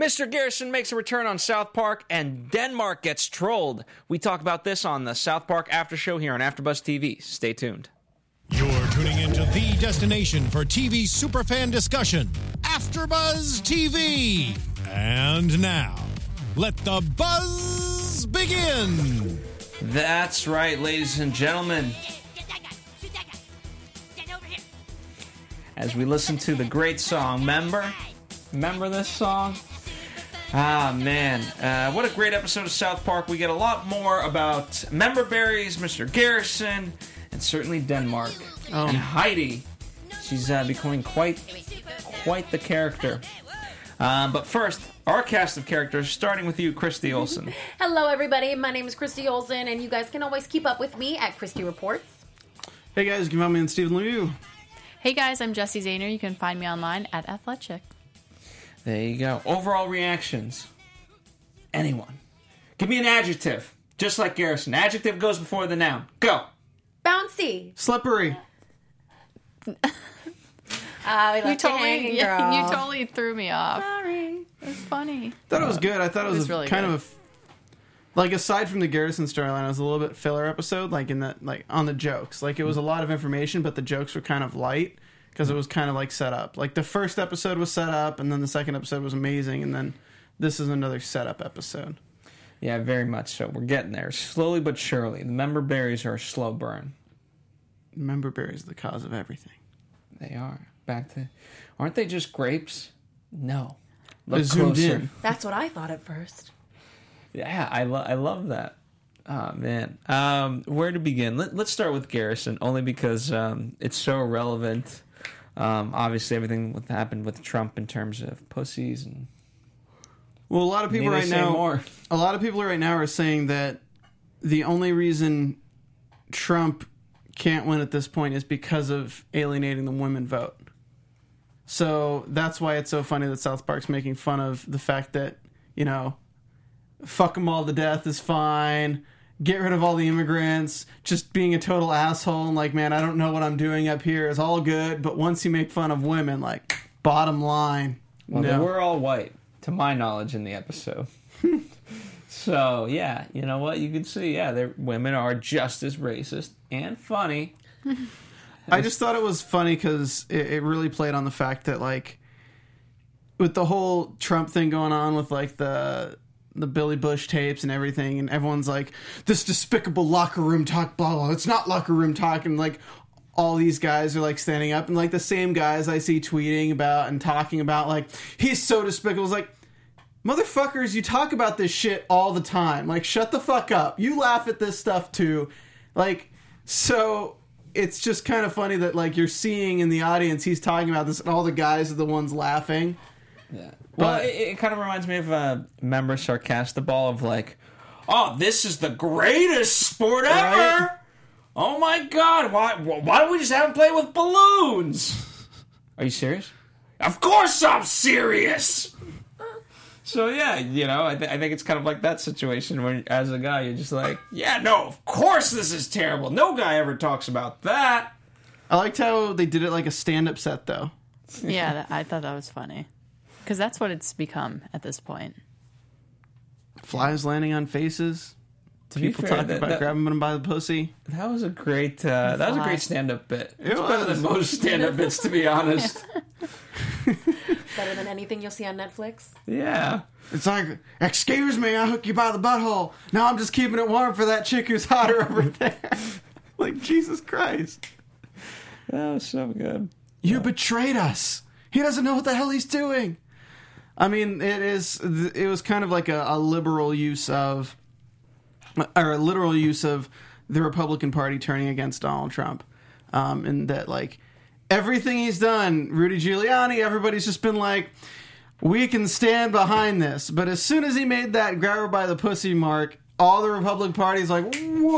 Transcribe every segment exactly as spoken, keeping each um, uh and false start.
Mister Garrison makes a return on South Park, and Denmark gets trolled. We talk about this on the South Park After Show here on AfterBuzz T V. Stay tuned. You're tuning into the destination for T V superfan discussion, AfterBuzz T V. And now, let the buzz begin. That's right, ladies and gentlemen. As we listen to the great song, remember? Remember this song? Ah, man. Uh, what a great episode of South Park. We get a lot more about member berries, Mister Garrison, and certainly Denmark. Oh. And Heidi. She's uh, becoming quite, quite the character. Um, but first, our cast of characters, starting with you, Christy Olsen. Hello, everybody. My name is Christy Olsen, and you guys can always keep up with me at Christy Reports. Hey, guys. You can find me on Stephen Lemieux. Hey, guys. I'm Jessie Zahner. You can find me online at Athletic. There you go. Overall reactions. Anyone. Give me an adjective. Just like Garrison. Adjective goes before the noun. Go. Bouncy. Slippery. Uh, we You left you totally, hanging, yeah, girl. you totally threw me off. Sorry. It was funny. Thought it was good. I thought it was, It was a, really kind good. of a, f- like aside from the Garrison storyline, it was a little bit filler episode, like in that, like on the jokes. Like it was a lot of information, but the jokes were kind of light because it was kind of like set up. Like the first episode was set up, and then the second episode was amazing, and then this is another setup episode. Yeah, very much so. We're getting there. Slowly but surely. The member berries are a slow burn. Member berries are the cause of everything. They are. Back to... Aren't they just grapes? No. Look They're zoomed closer. in. That's what I thought at first. Yeah, I, lo- I love that. Oh, man. Um, where to begin? Let- let's start with Garrison, only because um, it's so relevant. Um, obviously, everything that happened with Trump in terms of pussies and... Well, a lot of people Need I right say now, more? a lot of people right now are saying that the only reason Trump can't win at this point is because of alienating the women vote. So that's why it's so funny that South Park's making fun of the fact that, you know, fuck them all to death is fine. Get rid of all the immigrants. Just being a total asshole and like, man, I don't know what I'm doing up here is all good. But once you make fun of women, like, bottom line, Well, no. they were all white, to my knowledge, in the episode. So, yeah, you know what? You can see, yeah, they're- women are just as racist and funny. I just thought it was funny because it, it really played on the fact that, like, with the whole Trump thing going on with, like, the the Billy Bush tapes and everything, and everyone's like, this despicable locker room talk, blah, blah, it's not locker room talk, and, like, all these guys are, like, standing up, and, like, the same guys I see tweeting about and talking about, like, he's so despicable. It's like, motherfuckers, you talk about this shit all the time. Like, shut the fuck up. You laugh at this stuff, too. Like, so... It's just kind of funny that, like, you're seeing in the audience he's talking about this and all the guys are the ones laughing. Yeah. Well, But- it, it kind of reminds me of a member Sarcastaball of like, oh, this is the greatest sport ever. Right? Oh my god, why why don't we just have him play with balloons? Are you serious? Of course I'm serious. So yeah, you know, I, th- I think it's kind of like that situation where, as a guy, you're just like, yeah, no, of course this is terrible. No guy ever talks about that. I liked how they did it like a stand-up set, though. Yeah, that, I thought that was funny. Because that's what it's become at this point. Flies landing on faces. To be People fair, talking that- about that- grabbing them by the pussy. That was a great. Uh, that was a great stand-up bit. It It's better was. than most stand-up bits, to be honest. Better than anything you'll see on Netflix. Yeah. It's like, excuse me, I hook you by the butthole. Now I'm just keeping it warm for that chick who's hotter over there. Like, Jesus Christ. That was so good. You betrayed us. He doesn't know what the hell he's doing. I mean, it is. It was kind of like a, a liberal use of, or a literal use of the Republican Party turning against Donald Trump, um, and that like everything he's done, Rudy Giuliani, everybody's just been like, we can stand behind this. But as soon as he made that grab her by the pussy mark, all the Republican Party's like,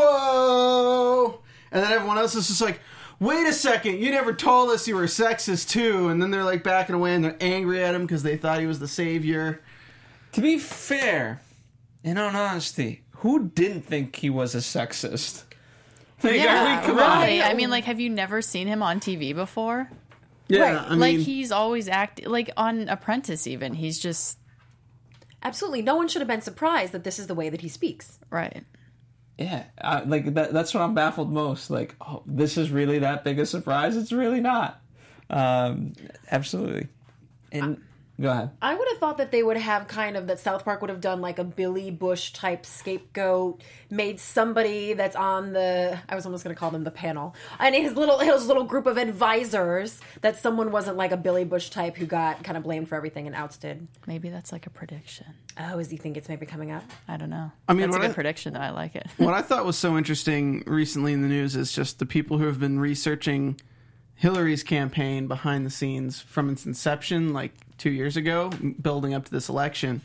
whoa, and then everyone else is just like, wait a second, you never told us you were sexist too. And then they're like backing away and they're angry at him because they thought he was the savior. To be fair, in all honesty, who didn't think he was a sexist? Like, yeah, I mean, come really. on. I mean, like, have you never seen him on T V before? Yeah, Right. I mean, like, he's always acting, like, on Apprentice even. He's just Absolutely. No one should have been surprised that this is the way that he speaks. Right. Yeah, uh, like that, that's what I'm baffled most. Like, oh, this is really that big a surprise? It's really not. Um, absolutely. And go ahead. I would have thought that they would have kind of, that South Park would have done like a Billy Bush type scapegoat, made somebody that's on the, I was almost going to call them the panel, and his little his little group of advisors, that someone wasn't like a Billy Bush type who got kind of blamed for everything and ousted. Maybe that's like a prediction. Oh, is he think it's maybe coming up? I don't know. I mean, that's a what good I- prediction, though. I like it. What I thought was so interesting recently in the news is just the people who have been researching Hillary's campaign behind the scenes from its inception, like two years ago, building up to this election.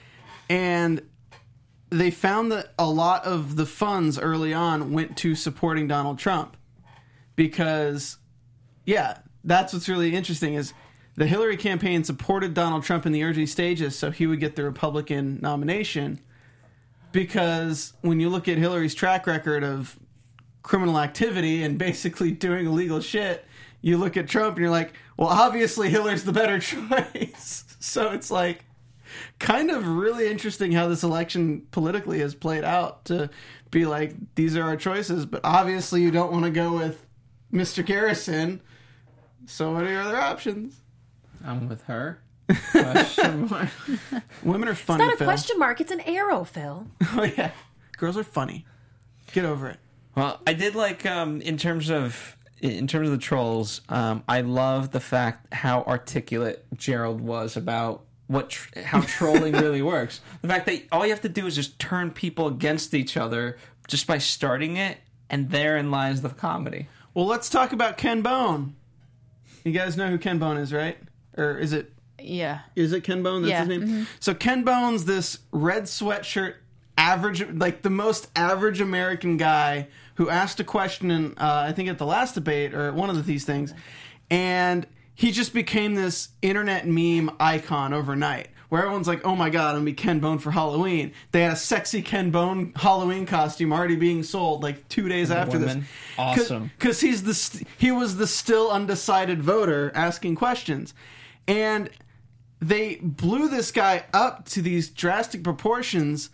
And they found that a lot of the funds early on went to supporting Donald Trump. Because, yeah, that's what's really interesting is the Hillary campaign supported Donald Trump in the early stages so he would get the Republican nomination. Because when you look at Hillary's track record of criminal activity and basically doing illegal shit, you look at Trump and you're like, well, obviously Hillary's the better choice. So it's like kind of really interesting how this election politically has played out to be like, these are our choices, but obviously you don't want to go with Mister Garrison. So what are your other options? I'm with her. Question mark. Women are funny, It's not a Phil. question mark, it's an arrow, Phil. Oh, yeah. Girls are funny. Get over it. Well, I did like um, in terms of in terms of the trolls. Um, I love the fact how articulate Gerald was about what tr- how trolling really works. The fact that all you have to do is just turn people against each other just by starting it, and therein lies the comedy. Well, let's talk about Ken Bone. You guys know who Ken Bone is, right? Or is it Yeah. is it Ken Bone? That's Yeah. his name. Mhm. So Ken Bone's this red sweatshirt, average, like the most average American guy who asked a question in, uh, I think at the last debate or one of these things, and he just became this internet meme icon overnight. Where everyone's like, "Oh my god, I'm gonna be Ken Bone for Halloween." They had a sexy Ken Bone Halloween costume already being sold like two days after Women. this. Awesome. Because he's the st- he was the still undecided voter asking questions, and they blew this guy up to these drastic proportions,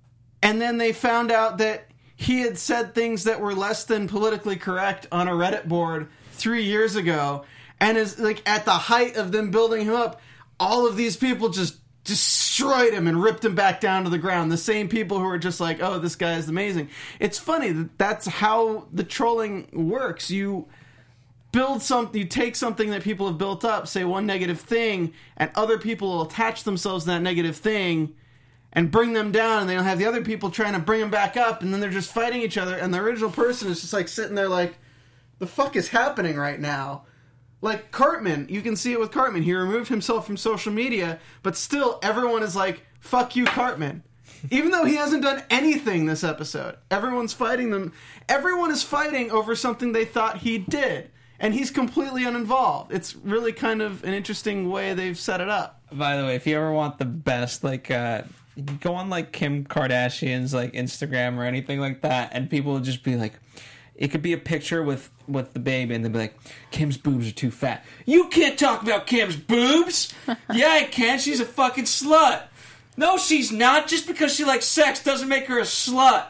and then they found out that he had said things that were less than politically correct on a Reddit board three years ago, and is like at the height of them building him up, all of these people just destroyed him and ripped him back down to the ground. The same people who are just like, oh, this guy is amazing. It's funny that that's how the trolling works. You build something, you take something that people have built up, say one negative thing, and other people will attach themselves to that negative thing and bring them down, and they'll have the other people trying to bring them back up, and then they're just fighting each other, and the original person is just like sitting there like, the fuck is happening right now? Like Cartman, you can see it with Cartman. He removed himself from social media, but still everyone is like, fuck you, Cartman. Even though he hasn't done anything this episode. Everyone's fighting them. Everyone is fighting over something they thought he did. And he's completely uninvolved. It's really kind of an interesting way they've set it up. By the way, if you ever want the best, like, uh, you go on, like, Kim Kardashian's, like, Instagram or anything like that, and people will just be like, it could be a picture with, with the baby, and they'll be like, Kim's boobs are too fat. You can't talk about Kim's boobs! Yeah, I can. She's a fucking slut. No, she's not. Just because she likes sex doesn't make her a slut.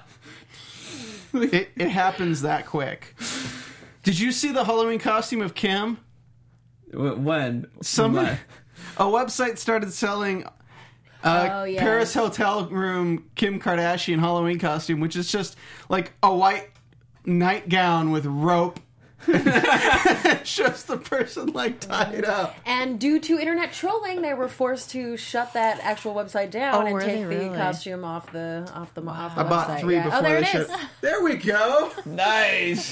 It, it happens that quick. Did you see the Halloween costume of Kim? When? Somebody, a website started selling uh, Oh, yeah. Paris hotel room Kim Kardashian Halloween costume, which is just like a white nightgown with rope. It's just the person like tied up. And due to internet trolling, they were forced to shut that actual website down Oh, and were take they the really? costume off the off the off the I bought website. three Yeah. before Oh, there they it is. shipped. There we go. Nice.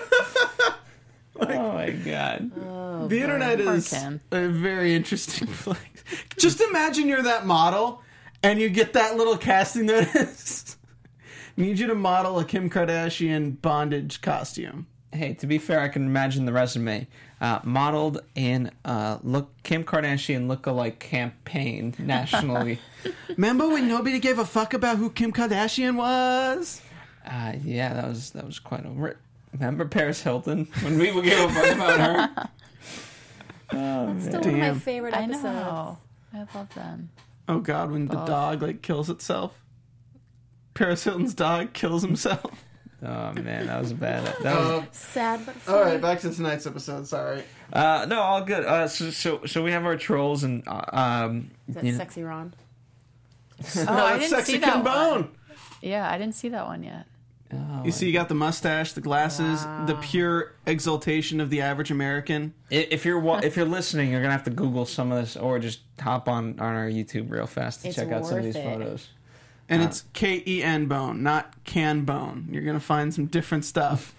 Oh my god. The internet Poor is Kim. a very interesting place. Just imagine you're that model and you get that little casting notice. Need you to model a Kim Kardashian bondage costume. Hey, to be fair, I can imagine the resume. Uh, modeled in uh, look Kim Kardashian look-alike campaign nationally. Remember when nobody gave a fuck about who Kim Kardashian was? Uh, yeah, that was that was quite over. Remember Paris Hilton when we would give a fuck about her? Oh, Still man. one of my Damn. favorite I episodes. know. I love them. Oh God, when the Oh. dog like kills itself. Paris Hilton's dog kills himself. Oh man, that was bad. That was, Sad but funny. All right, back to tonight's episode. Sorry. uh, no, all good. Uh, so, so, so we have our trolls, and uh, um, Is that you know, sexy Ron? Oh, I didn't Sexy see that Kun one. Bone. Yeah, I didn't see that one yet. oh, You see, you got the mustache, the glasses, the pure exaltation of the average American. I- if you're wa- if you're listening, you're gonna have to Google some of this, or just hop on on our YouTube real fast to It's check out some of worth these it. photos. And it's K E N Bone, not Can Bone. You're going to find some different stuff.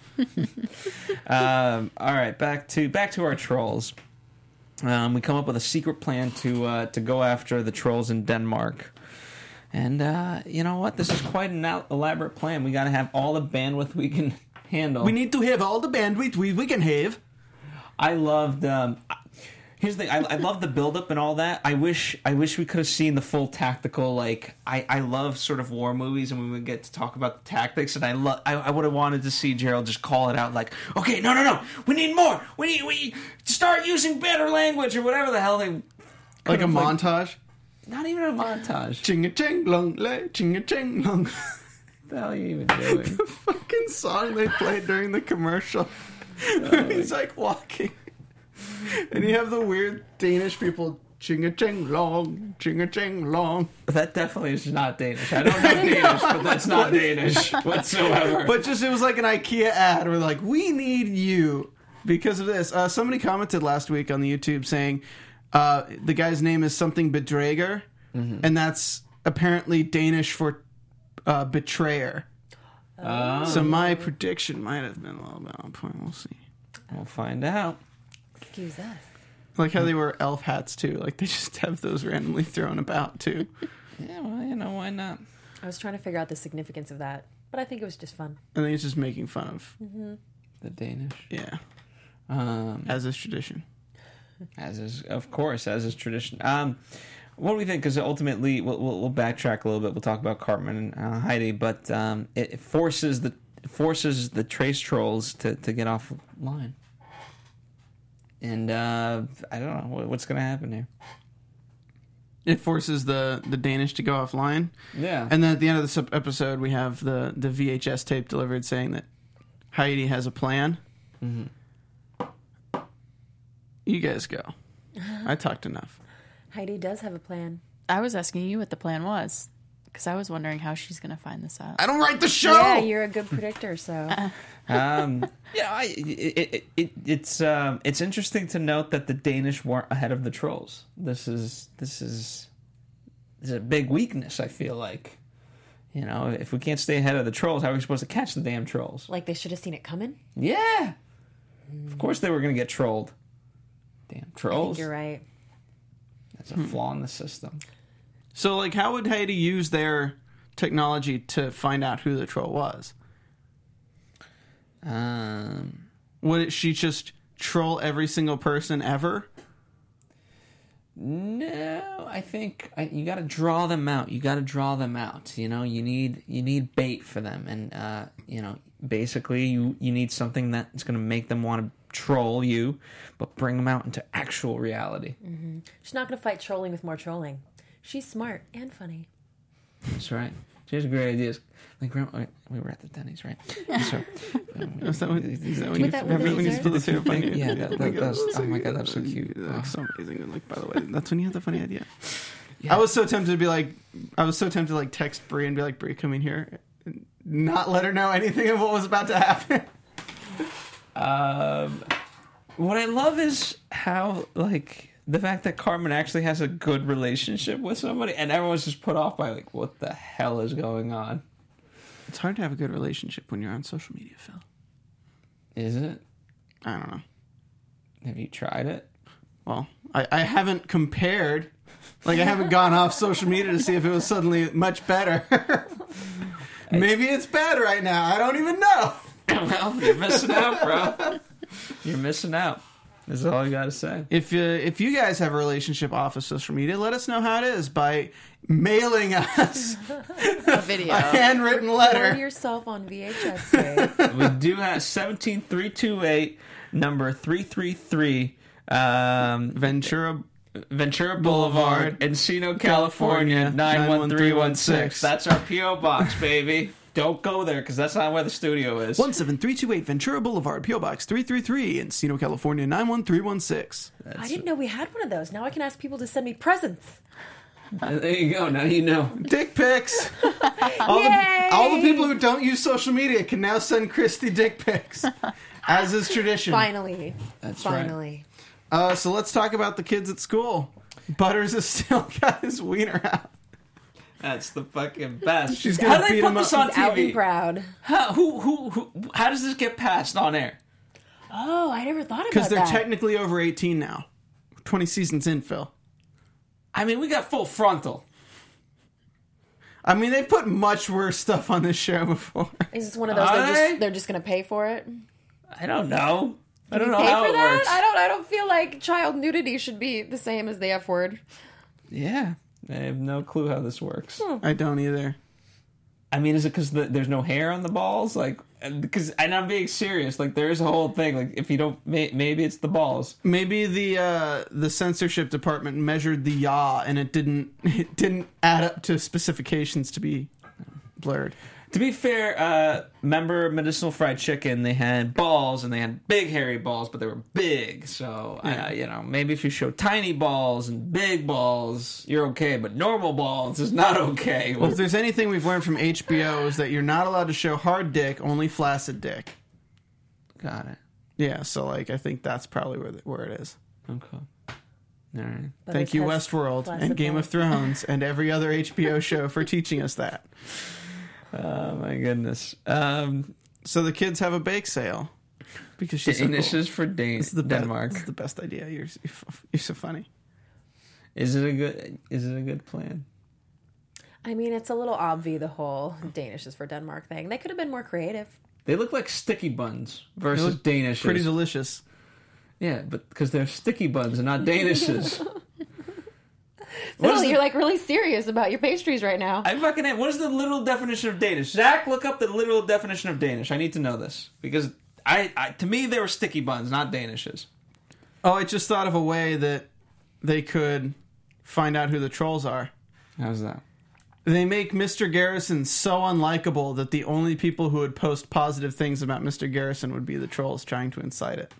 Um, all right, back to back to our trolls. Um, we come up with a secret plan to uh, to go after the trolls in Denmark, and uh, you know what? This is quite an out- elaborate plan. We got to have all the bandwidth we can handle. We need to have all the bandwidth we, we can have. I loved. Um, here's the thing. I, I love the build-up and all that. I wish. I wish we could have seen the full tactical. Like I, I love sort of war movies, and we would get to talk about the tactics. And I love. I, I would have wanted to see Gerald just call it out, like, "Okay, no, no, no. We need more. We need. We start using better language or whatever the hell they." Like a could've, montage. Not even a montage. Ching a ching long lay, ching a ching long. What the hell are you even doing? The fucking song they played during the commercial. Oh He's like walking. And you have the weird Danish people, ching a ching long, ching a ching long. That definitely is not Danish. I don't know Danish, but that's not Danish whatsoever. But just, it was like an IKEA ad. We're like, we need you because of this. Uh, somebody commented last week on the YouTube saying uh, the guy's name is something Bedrager, and that's apparently Danish for uh, betrayer. Uh, So my prediction might have been a little bit on point. We'll see. we'll find out. Excuse us. Like how they wear elf hats too. Like they just have those randomly thrown about too. Yeah, well, you know, why not? I was trying to figure out the significance of that, but I think it was just fun. I think it's just making fun of, The Danish. yeah, Um, as is tradition. as is, of course, as is tradition. Um, what do we think? Because ultimately, we'll, we'll, we'll backtrack a little bit. We'll talk about Cartman and uh, Heidi, but um, it, it forces the it forces the trace trolls to, to get offline. And uh, I don't know what, what's going to happen here. It forces the, the Danish to go offline. Yeah, And then at the end of this ep- episode, we have the, the V H S tape delivered saying that Heidi has a plan. Mm-hmm. You guys go. I talked enough. Heidi does have a plan. I was asking you what the plan was because I was wondering how she's going to find this out. I don't write the show! Yeah, you're a good predictor, so. um, yeah, I, it, it, it, it's um, it's interesting to note that the Danish weren't ahead of the trolls. This is this is this is a big weakness. I feel like, you know, if we can't stay ahead of the trolls, how are we supposed to catch the damn trolls? Like they should have seen it coming? Yeah, of course they were going to get trolled. Damn I think trolls! you're right. That's a flaw in the system. So, like, how would Heidi use their technology to find out who the troll was? Um, Would she just troll every single person ever? No, I think I, you got to draw them out. You got to draw them out. You know, you need you need bait for them, and uh, you know, basically, you you need something that's going to make them want to troll you, but bring them out into actual reality. Mm-hmm. She's not going to fight trolling with more trolling. She's smart and funny. That's right. She has great ideas. Like grandma, we were at the Denny's, right? So, um, Is that what, is that when With you, that remember when you laser? spilled the syrup on you? Yeah, that- that- that's- oh my God, that's so cute. That's so amazing. Like, by the way, that's when you had the funny idea. Yeah. I was so tempted to be like, I was so tempted to like text Brie and be like, Brie, come in here, and not let her know anything of what was about to happen. Um, what I love is how, like, the fact that Cartman actually has a good relationship with somebody, and everyone's just put off by, like, what the hell is going on? It's hard to have a good relationship when you're on social media, Phil. Is it? I don't know. Have you tried it? Well, I, I haven't compared. Like, I haven't gone off social media to see if it was suddenly much better. Maybe it's bad right now. I don't even know. Well, you're missing out, bro. You're missing out. That's all you got to say. If uh, if you guys have a relationship off of social media, let us know how it is by mailing us A video. a handwritten Learn letter. yourself on V H S tape. We do have seventeen three two eight, number three three three. Um, Ventura Ventura Boulevard, Encino, California, nine one three one six. That's our P O box, baby. Don't go there, because that's not where the studio is. one seven three two eight Ventura Boulevard, P O Box three three three, Encino, California, nine one three one six. I didn't know we had one of those. Now I can ask people to send me presents. Uh, there you go. Now you know. Dick pics. all, Yay! the, all the people who don't use social media can now send Christy dick pics, as is tradition. Finally. That's right. Finally. Uh, so let's talk about the kids at school. Butters has still got his wiener out. That's the fucking best. She's How gonna do they beat put him this up. on He's out T and V? proud. How, who, who, who, how does this get passed on air? Oh, I never thought about that. Because they're technically over eighteen now. twenty seasons in, Phil. I mean, we got full frontal. I mean, they've put much worse stuff on this show before. Is this one of those Are they're they? just, they're just going to pay for it? I don't know. I don't You know pay how for it that? works. I don't. I don't feel like child nudity should be the same as the F word. Yeah, I have no clue how this works. I don't either. I mean, is it because the, there's no hair on the balls? Like, because, and I'm being serious. Like, there is a whole thing. Like, if you don't, may, maybe it's the balls. Maybe the uh, the censorship department measured the yaw and it didn't it didn't add up to specifications to be blurred. To be fair, uh, remember Medicinal Fried Chicken? They had balls, and they had big hairy balls, but they were big. So, Yeah. uh, you know, maybe if you show tiny balls and big balls, you're okay. But normal balls is not okay. Well, if there's anything we've learned from H B O is that you're not allowed to show hard dick, only flaccid dick. Got it. Yeah, so like I think that's probably where the, where it is. Okay. All right. But Thank it you, has Westworld flaccid and Game balls. of Thrones and every other H B O show for teaching us that. Oh, my goodness. Um, So the kids have a bake sale because she's so cool. Danishes for Dan- This is the Denmark. Best, this is the best idea. You're you're so funny. Is it a good? Is it a good plan? I mean, it's a little obvi, the whole Danish is for Denmark thing. They could have been more creative. They look like sticky buns They versus look Danishes. Pretty delicious. Yeah, but because they're sticky buns and not Danishes. Phil, is the- you're like really serious about your pastries right now. I fucking. What is the literal definition of Danish? Zach, look up the literal definition of Danish. I need to know this because I, I to me they were sticky buns, not Danishes. Oh, I just thought of a way that they could find out who the trolls are. How's that? They make Mister Garrison so unlikable that the only people who would post positive things about Mister Garrison would be the trolls trying to incite it.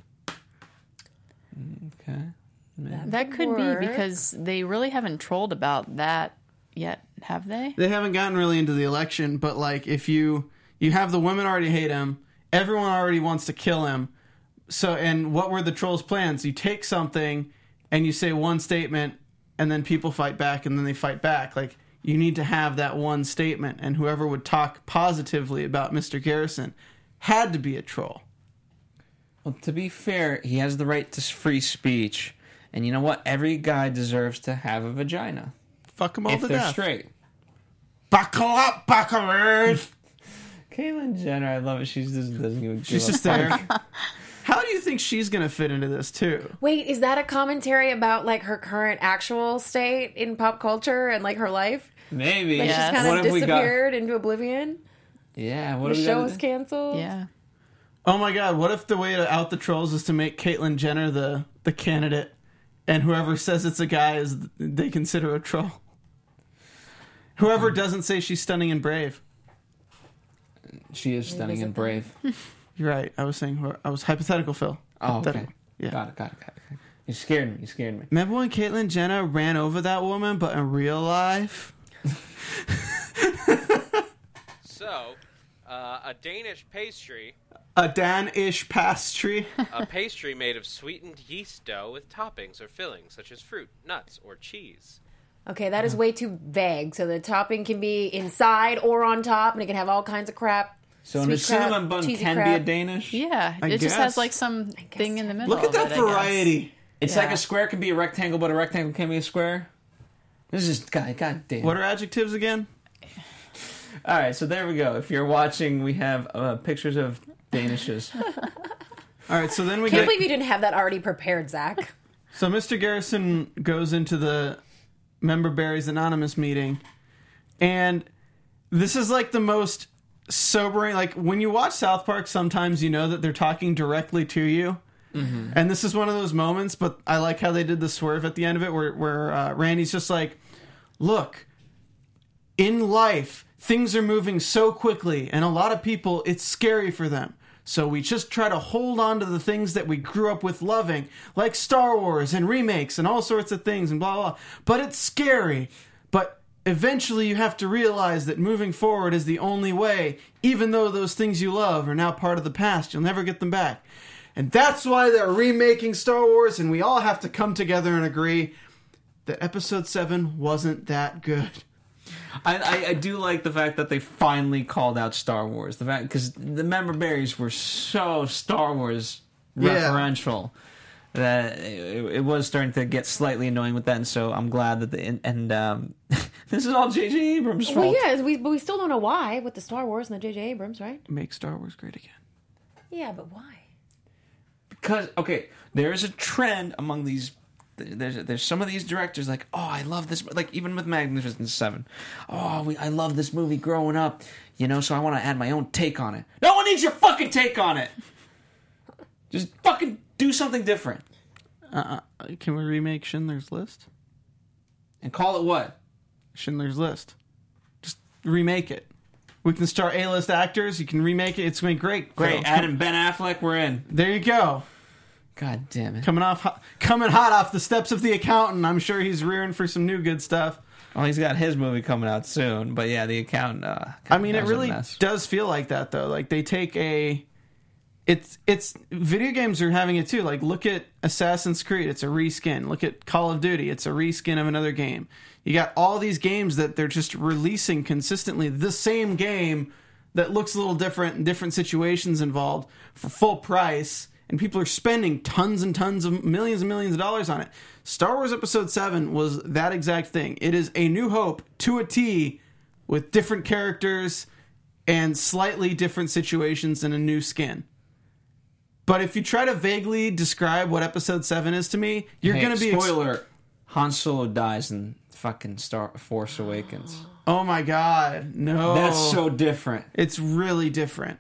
Okay. That could Work. be because they really haven't trolled about that yet, have they? They haven't gotten really into the election, but like if you you have the women already hate him, everyone already wants to kill him. So and what were the trolls' plans? You take something and you say one statement and then people fight back and then they fight back. Like you need to have that one statement, and whoever would talk positively about Mister Garrison had to be a troll. Well, to be fair, he has the right to free speech, and you know what? Every guy deserves to have a vagina Fuck them all if to they're death. straight. Buckle up, buckaroos! Caitlyn Jenner, I love it. She just doesn't even. She's give just a there. fuck. How do you think she's going to fit into this, too? Wait, is that a commentary about like her current actual state in pop culture and like her life? Maybe. Like Yes. she's kind What of if we got? disappeared into oblivion. Yeah. What The do we show got? was canceled. Yeah. Oh my god, what if the way to out the trolls is to make Caitlyn Jenner the, the candidate, and whoever says it's a guy is they consider a troll? Whoever doesn't say she's stunning and brave. She is stunning and brave. You're right, I was saying, who- I was hypothetical, Phil. Oh, okay. Hypothetical. Yeah. Got it. Got it. Got it. Got it. You scared me. You scared me. Remember when Caitlyn Jenner ran over that woman, but in real life? So, uh, a Danish pastry, A Dan-ish pastry? a pastry made of sweetened yeast dough with toppings or fillings such as fruit, nuts, or cheese. Okay, that is way too vague. So the topping can be inside or on top, and it can have all kinds of crap. So Sweet a cinnamon crab, bun cheesy can be a crab. Danish. Yeah. I it just guess. has like some thing in the middle. Look at of that it, I guess. variety. It's Yeah. like a square can be a rectangle, but a rectangle can be a square. This is God. God damn. What are adjectives again? All right, so there we go. If you're watching, we have uh, pictures of Danishes. All right, so then we Can't get... believe you didn't have that already prepared, Zach. So Mister Garrison goes into the Member Berries Anonymous meeting, and this is like the most sobering. Like when you watch South Park, sometimes you know that they're talking directly to you, Mm-hmm. And this is one of those moments, but I like how they did the swerve at the end of it where, where uh, Randy's just like, look, in life, things are moving so quickly, and a lot of people, it's scary for them. So we just try to hold on to the things that we grew up with loving, like Star Wars and remakes and all sorts of things and blah, blah, blah. But it's scary. But eventually you have to realize that moving forward is the only way, even though those things you love are now part of the past. You'll never get them back. And that's why they're remaking Star Wars, and we all have to come together and agree that Episode seven wasn't that good. I, I, I do like the fact that they finally called out Star Wars. The fact because the member berries were so Star Wars referential yeah. that it, it was starting to get slightly annoying with that. And so I'm glad that the and, and um, this is all J J Abrams' fault. Well, yeah, we, but we still don't know why with the Star Wars and the J J Abrams, right? Make Star Wars great again. Yeah, but why? Because okay, there is a trend among these. There's there's some of these directors like, oh, I love this, like even with Magnificent Seven, oh, we, I love this movie growing up, you know, so I want to add my own take on it. No one needs your fucking take on it. Just fucking do something different. Uh, can we remake Schindler's List? And call it what? Schindler's List. Just remake it. We can star A-list actors. You can remake it. It's going to be great. Great. Add in Ben Affleck. We're in. There you go. God damn it. Coming off, coming hot off the steps of The Accountant. I'm sure he's rearing for some new good stuff. Well, he's got his movie coming out soon. But yeah, The Accountant. Uh, I mean, it really does feel like that, though. Like, they take a... It's... it's video games are having it, too. Like, look at Assassin's Creed. It's a reskin. Look at Call of Duty. It's a reskin of another game. You got all these games that they're just releasing consistently the same game that looks a little different in different situations involved for full price. And people are spending tons and tons of millions and millions of dollars on it. Star Wars Episode seven was that exact thing. It is A New Hope to a T with different characters and slightly different situations and a new skin. But if you try to vaguely describe what Episode seven is to me, you're hey, going to be... Spoiler, ex- Han Solo dies in fucking Star Force Awakens. Oh my god, no. That's so different. It's really different.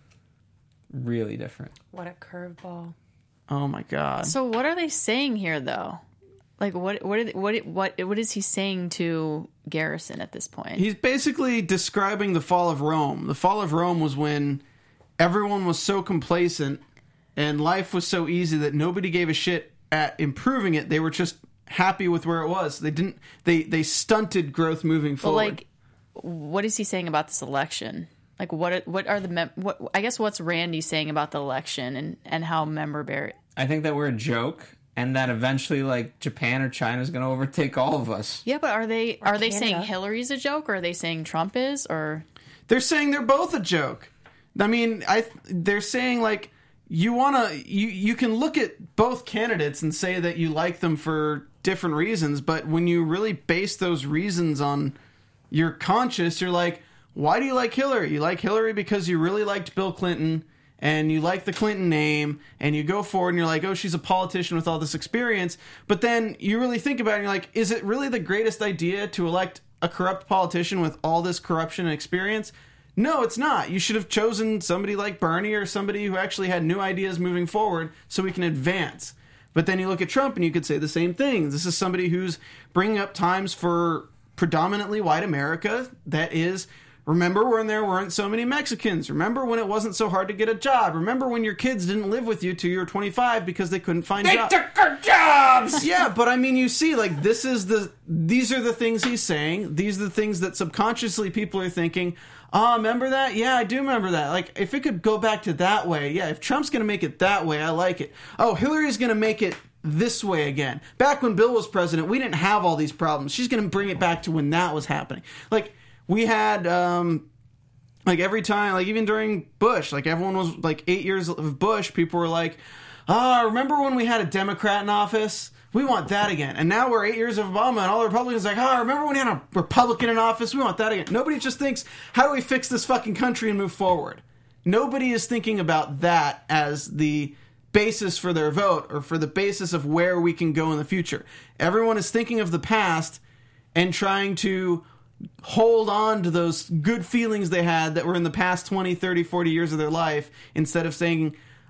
Really different. What a curveball. Oh my god. So what are they saying here, though? Like, what what are they, what what what is he saying to Garrison at this point? He's basically describing the fall of Rome. The fall of Rome was when everyone was so complacent and life was so easy that nobody gave a shit at improving it. They were just happy with where it was. They didn't. They they stunted growth moving forward. But like, what is he saying about this election? Like, what are, what are the mem- what? I guess what's Randy saying about the election and, and how member bear? I think that we're a joke, and that eventually, like Japan or China is going to overtake all of us. Yeah, but are they Or are they Canada. saying Hillary's a joke, or are they saying Trump is, or They're saying they're both a joke. I mean, I they're saying like you want to you you can look at both candidates and say that you like them for different reasons, but when you really base those reasons on your conscience, you're like, why do you like Hillary? You like Hillary because you really liked Bill Clinton and you like the Clinton name and you go forward and you're like, oh, she's a politician with all this experience. But then you really think about it and you're like, is it really the greatest idea to elect a corrupt politician with all this corruption and experience? No, it's not. You should have chosen somebody like Bernie or somebody who actually had new ideas moving forward so we can advance. But then you look at Trump and you could say the same thing. This is somebody who's bringing up times for predominantly white America that is... Remember when there weren't so many Mexicans? Remember when it wasn't so hard to get a job? Remember when your kids didn't live with you till you were twenty-five because they couldn't find jobs? They took our jobs! Yeah, but I mean, you see, like, this is the... These are the things he's saying. These are the things that subconsciously people are thinking, ah, oh, remember that? Yeah, I do remember that. Like, if it could go back to that way, yeah, if Trump's going to make it that way, I like it. Oh, Hillary's going to make it this way again. Back when Bill was president, we didn't have all these problems. She's going to bring it back to when that was happening. Like... We had, um, like, every time, like, even during Bush, like, everyone was, like, eight years of Bush, people were like, ah, oh, remember when we had a Democrat in office? We want that again. And now we're eight years of Obama, and all the Republicans are like, oh, remember when we had a Republican in office? We want that again. Nobody just thinks, how do we fix this fucking country and move forward? Nobody is thinking about that as the basis for their vote or for the basis of where we can go in the future. Everyone is thinking of the past and trying to hold on to those good feelings they had that were in the past twenty, thirty, forty years of their life instead of saying,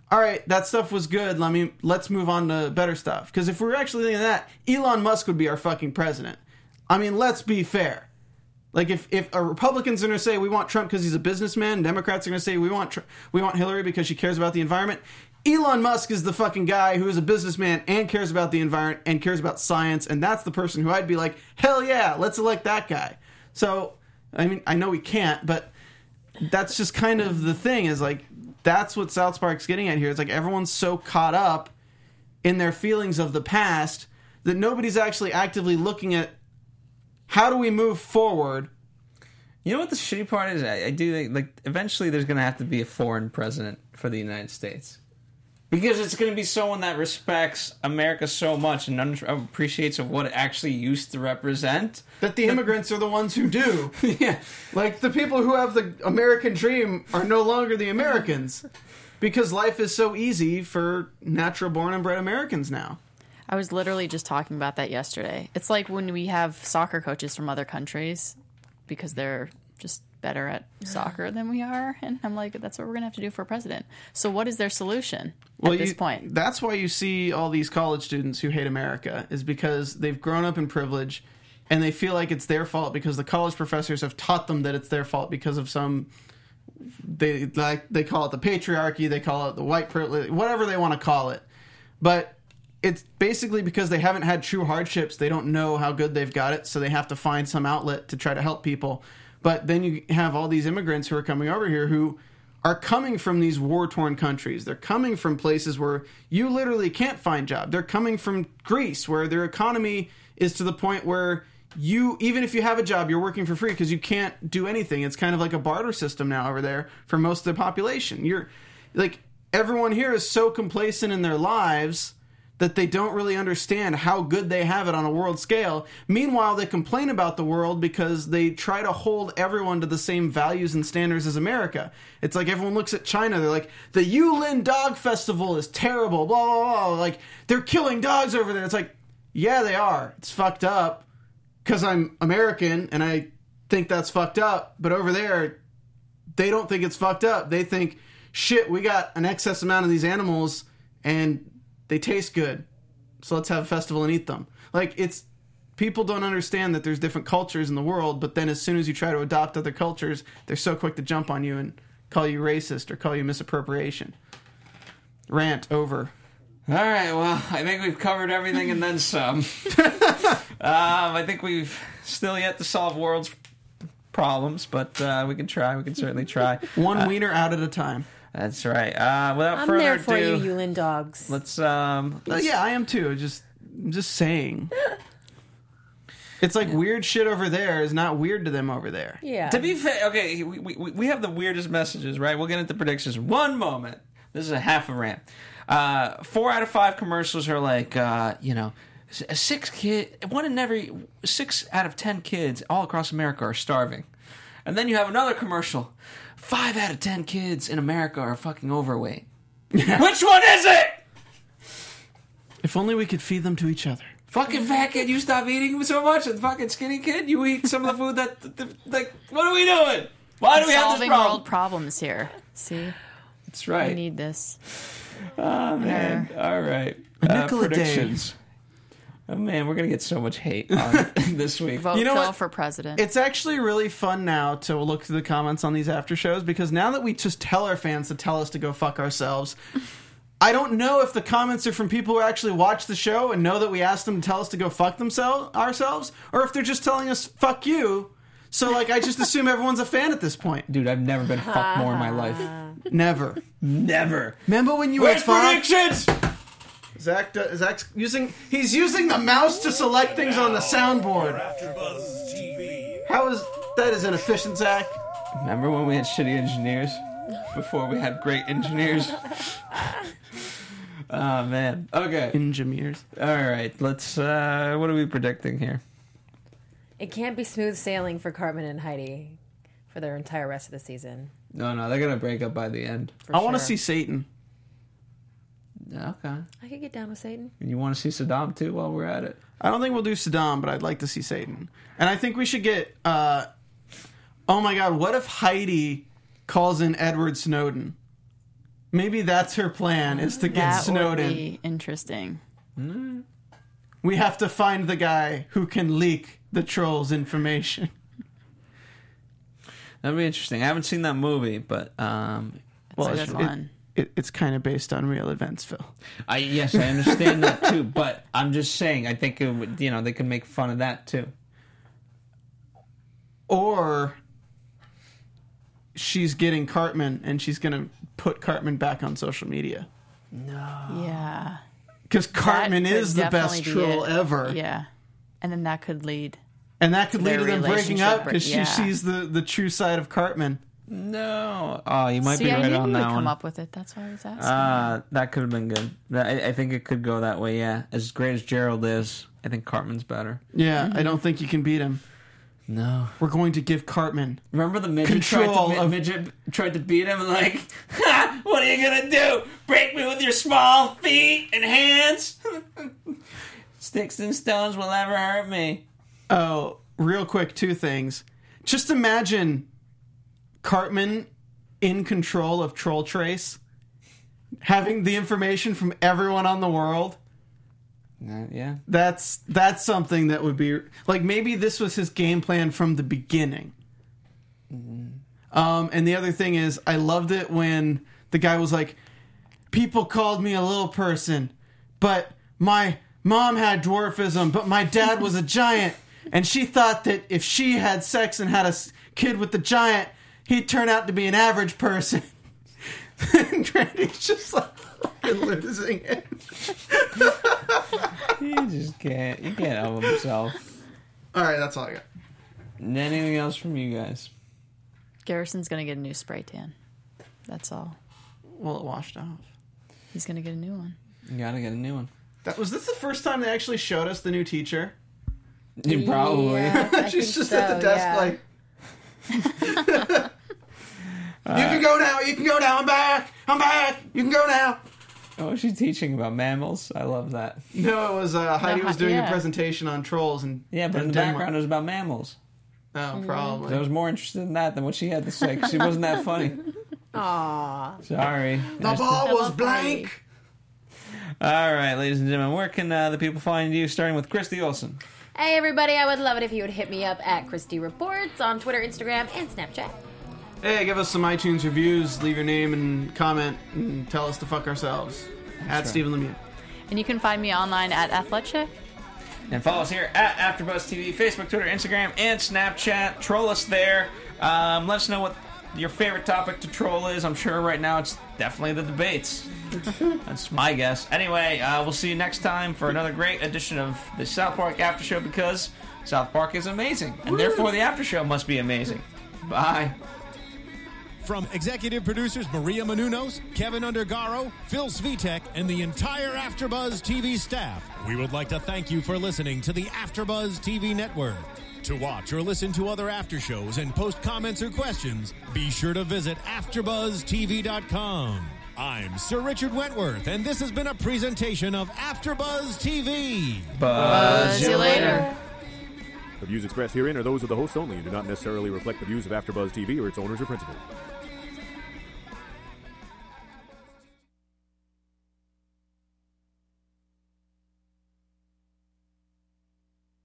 all right, that stuff was good. Let me let's move on to better stuff. Because if we were actually thinking that, Elon Musk would be our fucking president. I mean, let's be fair. Like if if a Republicans are going to say we want Trump because he's a businessman, Democrats are going to say we want Tr- we want Hillary because she cares about the environment. Elon Musk is the fucking guy who is a businessman and cares about the environment and cares about science, and that's the person who I'd be like, hell yeah, let's elect that guy. So, I mean, I know we can't, but that's just kind of the thing is like, that's what South Park's getting at here. It's like everyone's so caught up in their feelings of the past that nobody's actually actively looking at how do we move forward. You know what the shitty part is? I, I do think, like, eventually there's going to have to be a foreign president for the United States. Because it's going to be someone that respects America so much and under- appreciates of what it actually used to represent. That the immigrants are the ones who do. Yeah. Like, the people who have the American dream are no longer the Americans. Because life is so easy for natural-born and bred Americans now. I was literally just talking about that yesterday. It's like when we have soccer coaches from other countries because they're just better at soccer than we are, and I'm like, that's what we're gonna have to do for president. So what is their solution well, at this you, point? That's why you see all these college students who hate America, is because they've grown up in privilege and they feel like it's their fault because the college professors have taught them that it's their fault because of some, they like they call it the patriarchy, they call it the white privilege, whatever they want to call it. But it's basically because they haven't had true hardships, they don't know how good they've got it, so they have to find some outlet to try to help people. But then you have all these immigrants who are coming over here who are coming from these war-torn countries. They're coming from places where you literally can't find jobs. They're coming from Greece, where their economy is to the point where you, even if you have a job, you're working for free because you can't do anything. It's kind of like a barter system now over there for most of the population. You're like, everyone here is so complacent in their lives that they don't really understand how good they have it on a world scale. Meanwhile, they complain about the world because they try to hold everyone to the same values and standards as America. It's like everyone looks at China, they're like, the Yulin Dog Festival is terrible, blah, blah, blah. Like, they're killing dogs over there. It's like, yeah, they are. It's fucked up because I'm American and I think that's fucked up. But over there, they don't think it's fucked up. They think, shit, we got an excess amount of these animals and they taste good, so let's have a festival and eat them. Like, it's, people don't understand that there's different cultures in the world, but then as soon as you try to adopt other cultures, they're so quick to jump on you and call you racist or call you misappropriation. Rant over. All right, well, I think we've covered everything and then some. um, I think we've still yet to solve world's problems, but uh, we can try. We can certainly try. One uh, wiener out at a time. That's right. Uh, without I'm further there for ado, you, Yulin dogs. let's. Um, Uh, let's yeah, I am too. Just, just saying. It's like weird shit over there is not weird to them over there. Yeah. To be fair, okay, we, we, we have the weirdest messages, right? We'll get into predictions. One moment. This is a half a rant. Uh, four out of five commercials are like, uh, you know, six kid, one in every six out of ten kids all across America are starving, and then you have another commercial. Five out of ten kids in America are fucking overweight. Which one is it? If only we could feed them to each other. Fucking fat kid, you stop eating so much, and fucking skinny kid, you eat some of the food that, that, that like, what are we doing? Why do we have this Solving problem? world problems here. See, That's right. we need this. Oh, man. All right. A Uh, nickel a day. predictions. Oh, man, we're going to get so much hate on this week. Vote You know Phil what? for president. It's actually really fun now to look through the comments on these after shows because now that we just tell our fans to tell us to go fuck ourselves, I don't know if the comments are from people who actually watch the show and know that we asked them to tell us to go fuck themselves ourselves, or if they're just telling us fuck you. So like I just assume everyone's a fan at this point. Dude, I've never been fucked more in my life. Never. Never. Remember when you Where's were fucked? predictions? Zach, do- Zach's using he's using the mouse to select things on the soundboard. How is that is inefficient, Zach? Remember when we had shitty engineers? Before we had great engineers? Oh, man. Okay. Engineers. All right. Let's, uh, what are we predicting here? It can't be smooth sailing for Cartman and Heidi for their entire rest of the season. No, no, they're going to break up by the end. For I want to sure. see Satan. Okay. I could get down with Satan. And you want to see Saddam, too, while we're at it? I don't think we'll do Saddam, but I'd like to see Satan. And I think we should get, uh, oh my god, what if Heidi calls in Edward Snowden? Maybe that's her plan, is to get That Snowden. would be interesting. We have to find the guy who can leak the trolls' information. That'd be interesting. I haven't seen that movie, but um, Well, Well, it's it's- fun. It, it's kind of based on real events, Phil. I yes, I understand that too. But I'm just saying, I think it would, you know, they could make fun of that too. Or she's getting Cartman and she's going to put Cartman back on social media. Yeah. Because Cartman That could is the best definitely be troll it. ever. Yeah. And then that could lead. And that could lead Their to them breaking relationship, up because yeah. she sees the, the true side of Cartman. No, oh, you might See, be I right knew on you that would come one. up with it. That's why I was asking. Uh, that could have been good. That- I, I think it could go that way. Yeah, as great as Gerald is, I think Cartman's better. Yeah, Mm-hmm. I don't think you can beat him. No, We're going to give Cartman. remember the midget Control tried to, of- midget tried to beat him and like, ha, what are you gonna do? Break me with your small feet and hands? Sticks and stones will never hurt me. Oh, real quick, two things. Just imagine Cartman in control of Troll Trace, having the information from everyone on the world. Uh, yeah, That's that's something that would be like, maybe this was his game plan from the beginning. Um, and the other thing is, I loved it when the guy was like, "People called me a little person, but my mom had dwarfism, but my dad was a giant, and she thought that if she had sex and had a s- kid with the giant, he'd turn out to be an average person." And Randy's just like fucking losing it. he just can't. He can't help himself. All right, that's all I got. Anything else from you guys? Garrison's going to get a new spray tan. That's all. Well, it washed off. He's going to get a new one. You gotta get a new one. That was this the first time they actually showed us the new teacher? You probably. Yeah, I She's think just at the so, desk yeah. like, you can go now, you can go now, I'm back, I'm back, you can go now. Oh, is she teaching about mammals? I love that. No, it was uh, Heidi No, was doing yeah. a presentation on trolls and Yeah, but in and the Denmark. background it was about mammals. Oh, probably. I was more interested in that than what she had to say. 'Cause she wasn't that funny. Aw. Sorry. The ball was blank. All right, ladies and gentlemen, where can uh, the people find you? Starting with Christy Olsen. Hey everybody, I would love it if you would hit me up at Christy Reports on Twitter, Instagram, and Snapchat. Hey, give us some iTunes reviews, leave your name and comment, and tell us to fuck ourselves. At right. Stephen Lemieux. And you can find me online at Athletcheck. And follow us here at AfterBuzz T V, Facebook, Twitter, Instagram, and Snapchat. Troll us there. Um, let us know what your favorite topic to troll is. I'm sure right now it's definitely the debates. That's my guess. Anyway, uh, we'll see you next time for another great edition of the South Park After Show, because South Park is amazing, and therefore the After Show must be amazing. Bye. From executive producers Maria Menounos, Kevin Undergaro, Phil Svitek, and the entire AfterBuzz T V staff, we would like to thank you for listening to the AfterBuzz T V network. To watch or listen to other after shows and post comments or questions, be sure to visit after buzz T V dot com. I'm Sir Richard Wentworth, and this has been a presentation of AfterBuzz T V. Buzz See you later. The views expressed herein are those of the hosts only and do not necessarily reflect the views of AfterBuzz T V or its owners or principals.